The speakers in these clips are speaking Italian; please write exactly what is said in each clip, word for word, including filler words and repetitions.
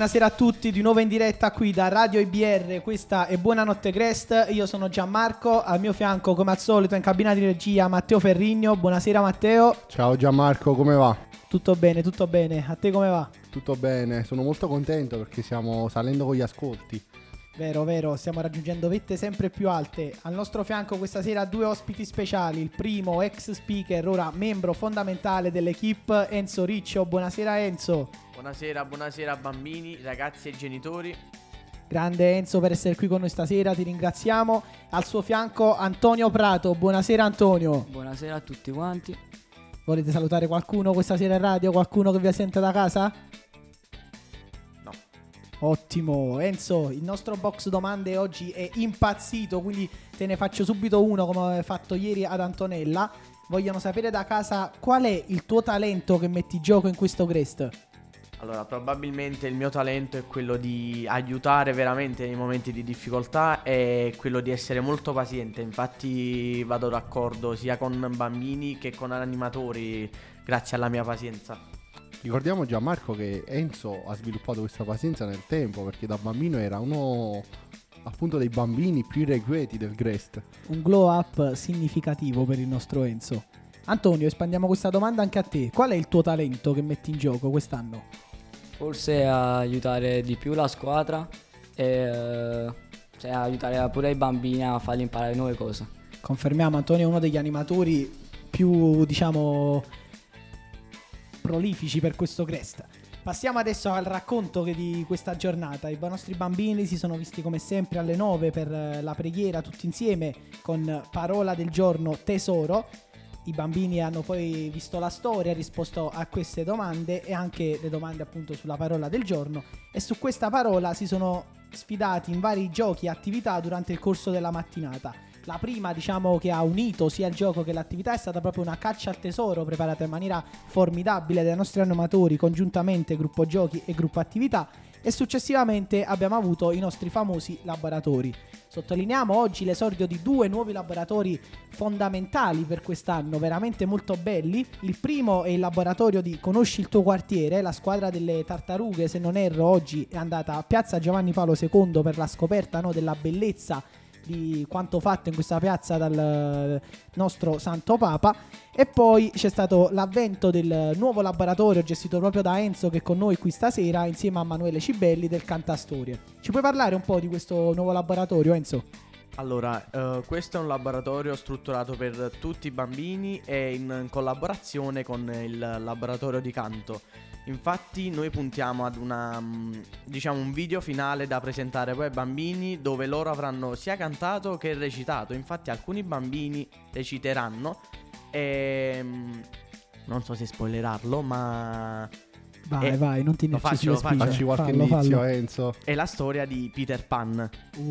buonasera a tutti, di nuovo in diretta qui da Radio I B R, questa è Buonanotte Crest, io sono Gianmarco, al mio fianco come al solito in cabina di regia Matteo Ferrigno, buonasera Matteo. Ciao Gianmarco, come va? Tutto bene, tutto bene, a te come va? Tutto bene, sono molto contento perché stiamo salendo con gli ascolti. Vero, vero, stiamo raggiungendo vette sempre più alte. Al nostro fianco questa sera due ospiti speciali. Il primo, ex speaker, ora membro fondamentale dell'equipe, Enzo Riccio. Buonasera Enzo. Buonasera, buonasera bambini, ragazzi e genitori. Grande Enzo per essere qui con noi stasera, ti ringraziamo. Al suo fianco Antonio Prato. Buonasera Antonio. Buonasera a tutti quanti. Volete salutare qualcuno questa sera in radio? Qualcuno che vi sente da casa? Ottimo. Enzo, il nostro box domande oggi è impazzito, quindi te ne faccio subito uno come avevo fatto ieri ad Antonella. Vogliono sapere da casa qual è il tuo talento che metti in gioco in questo Crest. Allora, probabilmente il mio talento è quello di aiutare veramente nei momenti di difficoltà e quello di essere molto paziente. Infatti vado d'accordo sia con bambini che con animatori grazie alla mia pazienza. Ricordiamo Gianmarco che Enzo ha sviluppato questa pazienza nel tempo, perché da bambino era uno appunto dei bambini più irrequieti del Crest. Un glow up significativo per il nostro Enzo. Antonio, espandiamo questa domanda anche a te. Qual è il tuo talento che metti in gioco quest'anno? Forse aiutare di più la squadra e cioè, aiutare pure i bambini a farli imparare nuove cose. Confermiamo, Antonio è uno degli animatori più, diciamo, prolifici per questo Crest. Passiamo adesso al racconto di questa giornata. I nostri bambini si sono visti come sempre alle nove per la preghiera tutti insieme con parola del giorno tesoro. I bambini hanno poi visto la storia, risposto a queste domande e anche le domande appunto sulla parola del giorno, e su questa parola si sono sfidati in vari giochi e attività durante il corso della mattinata. La prima, diciamo, che ha unito sia il gioco che l'attività è stata proprio una caccia al tesoro preparata in maniera formidabile dai nostri animatori, congiuntamente gruppo giochi e gruppo attività, e successivamente abbiamo avuto i nostri famosi laboratori. Sottolineiamo oggi l'esordio di due nuovi laboratori fondamentali per quest'anno, veramente molto belli. Il primo è il laboratorio di Conosci il tuo quartiere. La squadra delle tartarughe, se non erro, oggi è andata a Piazza Giovanni Paolo secondo per la scoperta, no, della bellezza di quanto fatto in questa piazza dal nostro Santo Papa. E poi c'è stato l'avvento del nuovo laboratorio gestito proprio da Enzo, che è con noi qui stasera insieme a Manuele Cibelli del Cantastorie. Ci puoi parlare un po' di questo nuovo laboratorio, Enzo? Allora, uh, questo è un laboratorio strutturato per tutti i bambini e in collaborazione con il laboratorio di canto. Infatti noi puntiamo ad una, diciamo, un video finale da presentare poi ai bambini, dove loro avranno sia cantato che recitato. Infatti alcuni bambini reciteranno e non so se spoilerarlo, ma vai è, vai, non ti lo faccio, faccio, lo faccio. Facci qualche fallo, indizio, fallo. Enzo. È la storia di Peter Pan.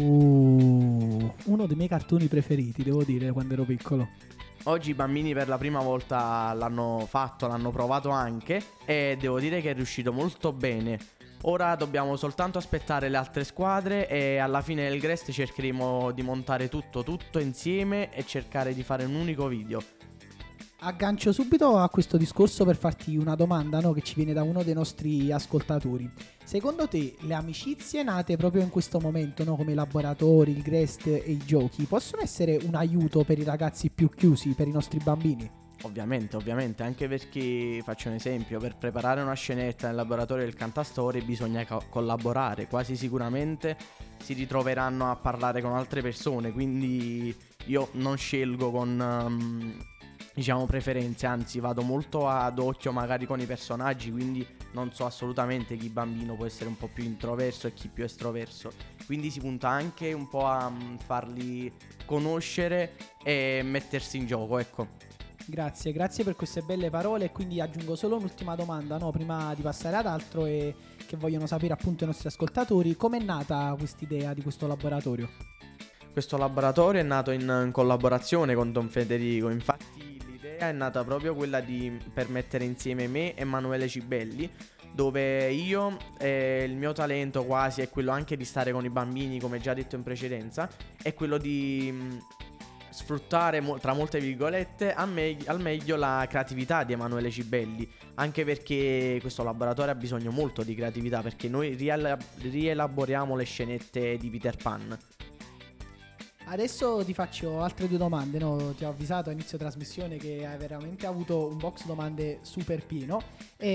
Uh, uno dei miei cartoni preferiti, devo dire, quando ero piccolo. Oggi i bambini per la prima volta l'hanno fatto, l'hanno provato anche, e devo dire che è riuscito molto bene. Ora dobbiamo soltanto aspettare le altre squadre e alla fine del Crest cercheremo di montare tutto, tutto insieme e cercare di fare un unico video. Aggancio subito a questo discorso per farti una domanda, no, che ci viene da uno dei nostri ascoltatori. Secondo te le amicizie nate proprio in questo momento, no, come i laboratori, il Crest e i giochi, possono essere un aiuto per i ragazzi più chiusi, per i nostri bambini? Ovviamente, ovviamente, anche perché, faccio un esempio, per preparare una scenetta nel laboratorio del Cantastorie bisogna co- collaborare. Quasi sicuramente si ritroveranno a parlare con altre persone, quindi io non scelgo con... Um, diciamo preferenze, anzi vado molto ad occhio magari con i personaggi, quindi non so assolutamente chi bambino può essere un po' più introverso e chi più estroverso, quindi si punta anche un po' a um, farli conoscere e mettersi in gioco, ecco. Grazie, grazie per queste belle parole. E quindi aggiungo solo un'ultima domanda, no, prima di passare ad altro, e che vogliono sapere appunto i nostri ascoltatori: com'è nata quest'idea di questo laboratorio? Questo laboratorio è nato in, in collaborazione con Don Federico, infatti l'idea è nata proprio quella di per mettere insieme me e Manuele Cibelli, dove io, eh, il mio talento quasi è quello anche di stare con i bambini, come già detto in precedenza, è quello di mh, sfruttare mo- tra molte virgolette a me- al meglio la creatività di Emanuele Cibelli, anche perché questo laboratorio ha bisogno molto di creatività, perché noi riela- rielaboriamo le scenette di Peter Pan. Adesso ti faccio altre due domande, no? Ti ho avvisato a inizio trasmissione che hai veramente avuto un box domande super pieno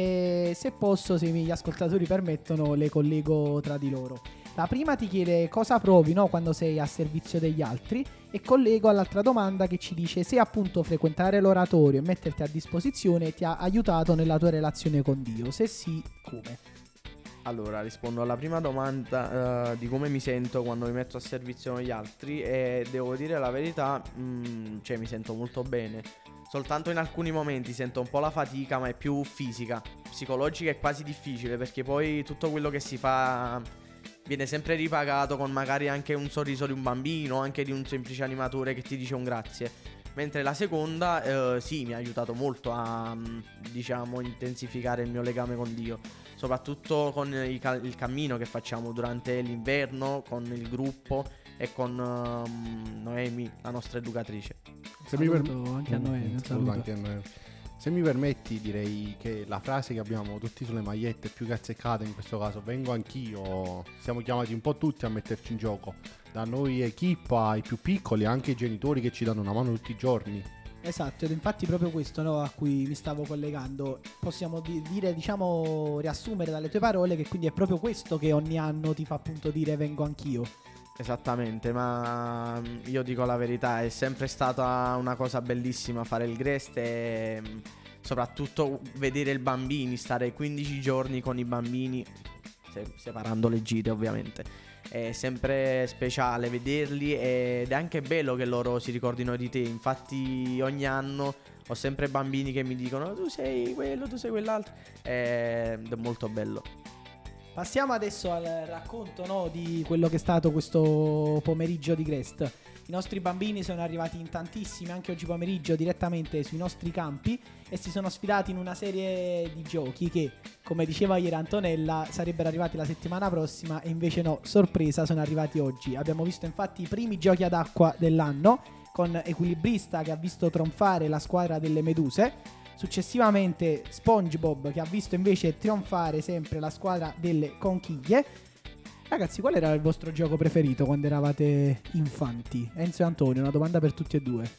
e se posso, se gli ascoltatori permettono, le collego tra di loro. La prima ti chiede cosa provi, no, quando sei a servizio degli altri, e collego all'altra domanda che ci dice se appunto frequentare l'oratorio e metterti a disposizione ti ha aiutato nella tua relazione con Dio, se sì, come? Allora, rispondo alla prima domanda eh, di come mi sento quando mi metto a servizio degli altri, e devo dire la verità, mh, cioè mi sento molto bene. Soltanto in alcuni momenti sento un po' la fatica, ma è più fisica. Psicologica è quasi difficile, perché poi tutto quello che si fa viene sempre ripagato con magari anche un sorriso di un bambino, anche di un semplice animatore che ti dice un grazie. Mentre la seconda, eh, sì, mi ha aiutato molto a, mh, diciamo, intensificare il mio legame con Dio. Soprattutto con il, ca- il cammino che facciamo durante l'inverno, con il gruppo e con um, Noemi, la nostra educatrice. Se mi, Saluto per- anche a Noemi, un Saluto saluto. anche a Noemi. Se mi permetti, direi che la frase che abbiamo tutti sulle magliette, più che azzeccata in questo caso, vengo anch'io, siamo chiamati un po' tutti a metterci in gioco. Da noi equippa, ai più piccoli, anche i genitori che ci danno una mano tutti i giorni. Esatto, ed infatti proprio questo, no, a cui mi stavo collegando. Possiamo di- dire, diciamo, riassumere dalle tue parole che quindi è proprio questo che ogni anno ti fa appunto dire vengo anch'io. Esattamente, ma mm, io dico la verità, è sempre stata una cosa bellissima fare il Grest e mm, soprattutto vedere i bambini, stare quindici giorni con i bambini, se- separando le gite ovviamente. È sempre speciale vederli ed è anche bello che loro si ricordino di te. Infatti ogni anno ho sempre bambini che mi dicono tu sei quello, tu sei quell'altro, ed è molto bello. Passiamo adesso al racconto, no, di quello che è stato questo pomeriggio di Grest. I nostri bambini sono arrivati in tantissimi anche oggi pomeriggio direttamente sui nostri campi e si sono sfidati in una serie di giochi che, come diceva ieri Antonella, sarebbero arrivati la settimana prossima e invece no, sorpresa, sono arrivati oggi. Abbiamo visto infatti i primi giochi ad acqua dell'anno con Equilibrista che ha visto trionfare la squadra delle Meduse. Successivamente SpongeBob che ha visto invece trionfare sempre la squadra delle Conchiglie. Ragazzi, qual era il vostro gioco preferito quando eravate infanti? Enzo e Antonio, una domanda per tutti e due.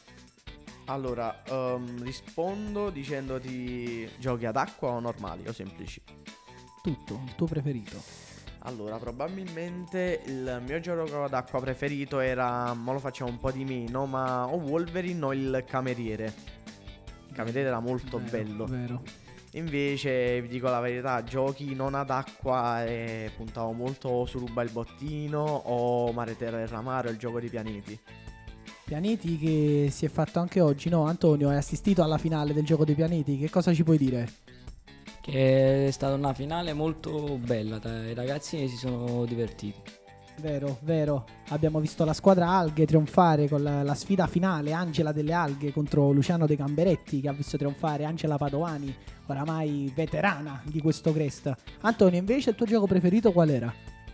Allora, ehm, rispondo dicendoti giochi ad acqua o normali o semplici. Tutto, il tuo preferito. Allora, probabilmente il mio gioco ad acqua preferito era, ma lo facciamo un po' di meno, ma o Wolverine o il cameriere. Il cameriere era molto Vero, bello. Vero. Invece, vi dico la verità, giochi non ad acqua e puntavo molto su Ruba il bottino o Mare Terra e Ramare o il gioco dei pianeti. Pianeti che si è fatto anche oggi, no? Antonio, hai assistito alla finale del gioco dei pianeti, che cosa ci puoi dire? Che è stata una finale molto bella, dai, i ragazzi si sono divertiti. Vero, vero. Abbiamo visto la squadra Alghe trionfare con la, la sfida finale, Angela delle Alghe contro Luciano De Gamberetti, che ha visto trionfare Angela Padovani, oramai veterana di questo Grest. Antonio, invece il tuo gioco preferito qual era?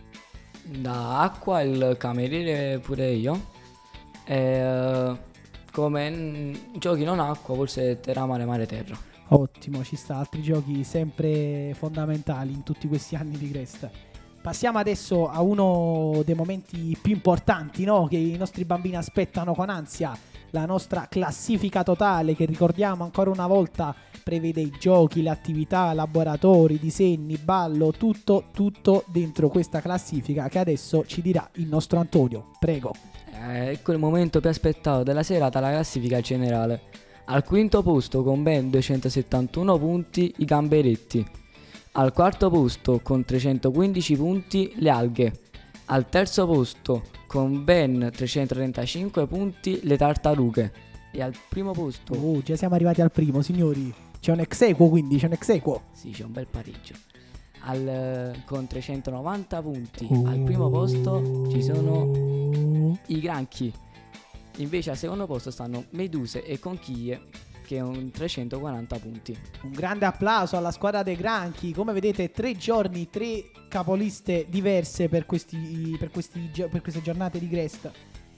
Da acqua il cameriere pure io. E, eh, come mm, giochi non acqua, forse terra mare mare terra. Ottimo, ci sta, altri giochi sempre fondamentali in tutti questi anni di Grest. Passiamo adesso a uno dei momenti più importanti, no? Che i nostri bambini aspettano con ansia, la nostra classifica totale che ricordiamo ancora una volta prevede i giochi, le attività, laboratori, disegni, ballo, tutto, tutto dentro questa classifica che adesso ci dirà il nostro Antonio. Prego. Eh, ecco il momento più aspettato della serata, la classifica generale. Al quinto posto con ben duecentosettantuno punti i Gamberetti. Al quarto posto con trecentoquindici punti le Alghe. Al terzo posto con ben trecentotrentacinque punti le Tartarughe. E al primo posto... Oh, già siamo arrivati al primo, signori. C'è un ex equo, quindi c'è un ex equo. Sì, c'è un bel pareggio. Al, con trecentonovanta punti Oh. al primo posto ci sono i Granchi. Invece al secondo posto stanno Meduse e Conchiglie che hanno trecentoquaranta punti. Un grande applauso alla squadra dei Granchi. Come vedete, tre giorni, tre capoliste diverse per, questi, per, questi, gio- per queste giornate di Grest.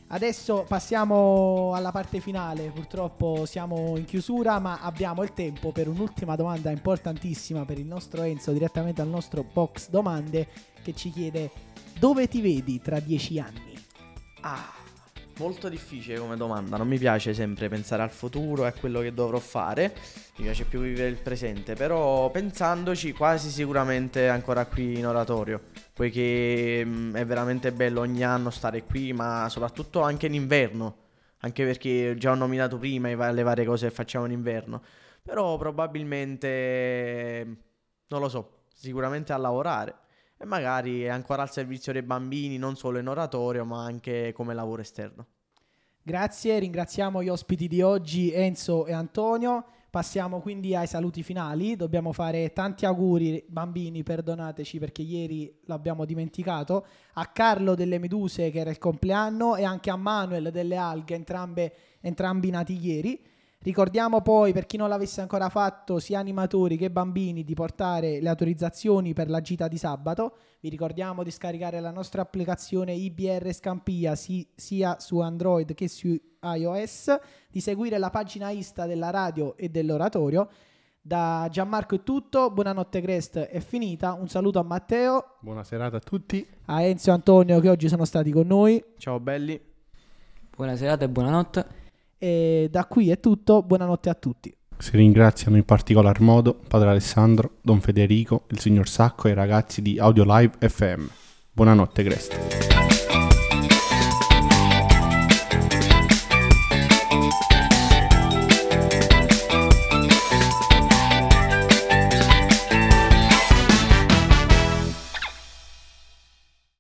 Adesso passiamo alla parte finale, purtroppo siamo in chiusura, ma abbiamo il tempo per un'ultima domanda importantissima per il nostro Enzo, direttamente al nostro box domande, che ci chiede: dove ti vedi tra dieci anni? Ah, molto difficile come domanda. Non mi piace sempre pensare al futuro e a quello che dovrò fare. Mi piace più vivere il presente. Però pensandoci, quasi sicuramente ancora qui in oratorio, poiché mh, è veramente bello ogni anno stare qui, ma soprattutto anche in inverno. Anche perché già ho nominato prima i va- le varie cose che facciamo in inverno. Però probabilmente, non lo so, sicuramente a lavorare. E magari ancora al servizio dei bambini, non solo in oratorio, ma anche come lavoro esterno. Grazie, ringraziamo gli ospiti di oggi, Enzo e Antonio. Passiamo quindi ai saluti finali. Dobbiamo fare tanti auguri, bambini, perdonateci perché ieri l'abbiamo dimenticato, a Carlo delle Meduse, che era il compleanno, e anche a Manuel delle Alghe, entrambe, entrambi nati ieri. Ricordiamo poi, per chi non l'avesse ancora fatto, sia animatori che bambini, di portare le autorizzazioni per la gita di sabato. Vi ricordiamo di scaricare la nostra applicazione I B R Scampia si- sia su Android che su iOS, di seguire la pagina Insta della radio e dell'oratorio. Da Gianmarco è tutto, buonanotte Crest è finita, un saluto a Matteo, Buona serata a tutti. a Enzo e Antonio che oggi sono stati con noi, Ciao belli. Buona serata e buonanotte. e da qui è tutto, buonanotte a tutti. Si ringraziano in particolar modo Padre Alessandro, Don Federico, il signor Sacco e i ragazzi di Audio Live F M. Buonanotte Crest.